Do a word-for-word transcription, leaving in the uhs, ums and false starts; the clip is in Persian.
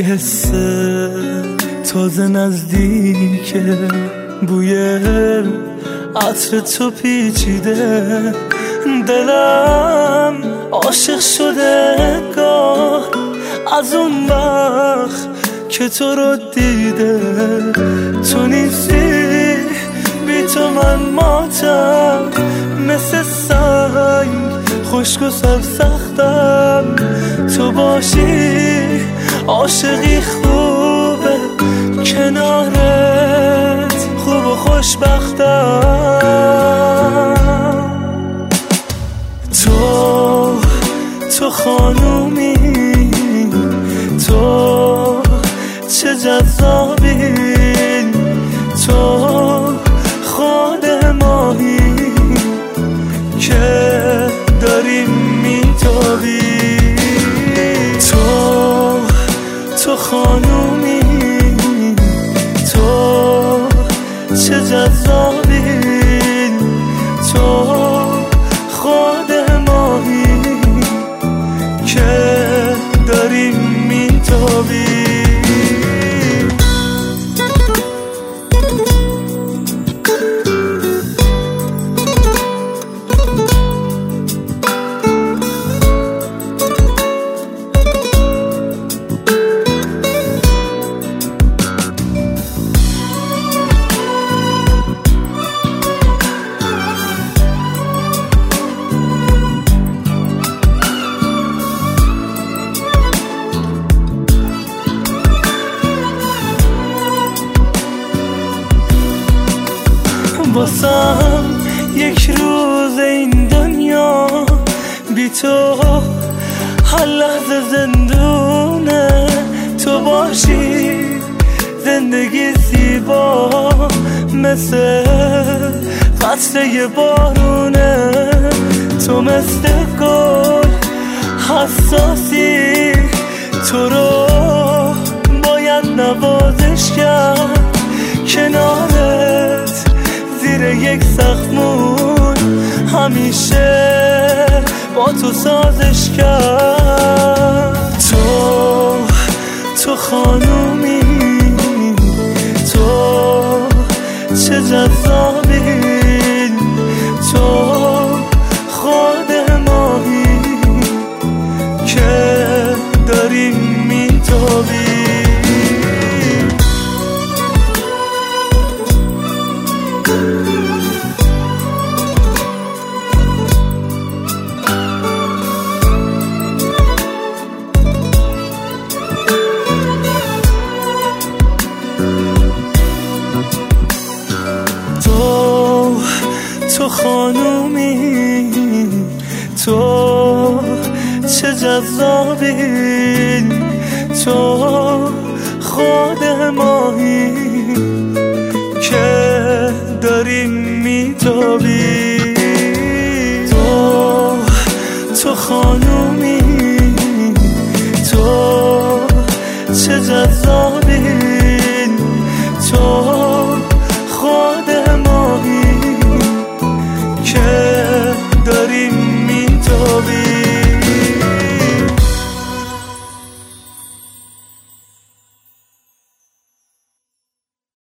حسه تازه نزدیکه، بوی عطر تو پیچیده، دلم عاشق شده گاه از اون وقت که تو رو دیده. تو نیستی بی تو من ماتم، مثل سنگ خشک و سرسختم. تو باشی عاشقی خوبه، کنارت خوب و خوشبختم. تو تو خانومی، تو چه جذابی، تو خود ماهی که داریم میتابی. تو تو خانومی، تو چه جذابی، تو خود ماهی که داریم میتابی. واسم یک روز این دنیا بی تو هر لحظه زندونه. تو باشی زندگی زیبا، مثل قطره بارونه. تو مثل گل حساسی، تو رو باید نوازش کرد، کنارت زیر یک سقفمون همیشه با تو سازش کرد. تو تو خانومی، تو چه جذابی، تو خود ماهی که داریم میتابی. تو خانومی، تو چه جذابی، تو خود ماهی که داریم میتابی. تو تو خانومی، تو چه جذابی، تو